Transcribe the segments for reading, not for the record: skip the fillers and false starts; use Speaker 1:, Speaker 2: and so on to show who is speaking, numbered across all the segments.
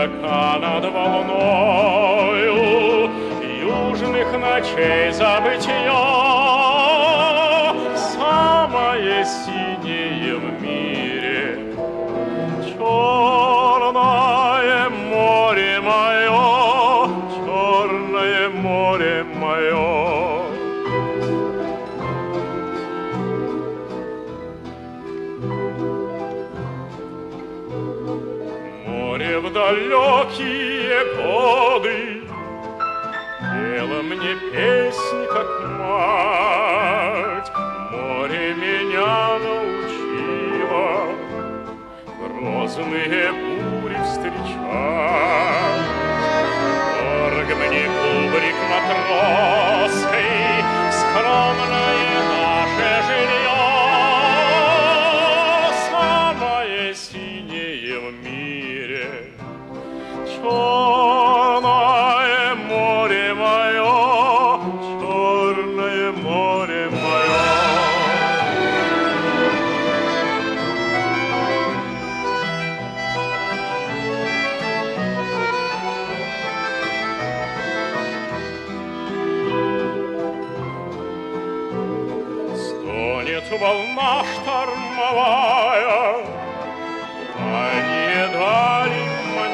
Speaker 1: маяка над волною южных ночей забытье, самое синее в мире, черное море мое, черное море мое. Море в далекие годы пела мне песнь, как мать. Море меня научило грозные бури встречать. Дорог мне кубрик матросской, скромное наше жилье, самое синее в мире, черное море мое, черное море мое. Стонет волна штормовая, дальние дали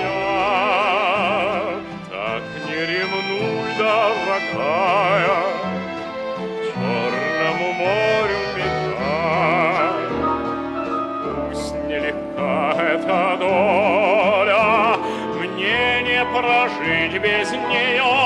Speaker 1: манят, так не ревнуй, дорогая, черному морю метать. Пусть нелегка эта доля, мне не прожить без нее.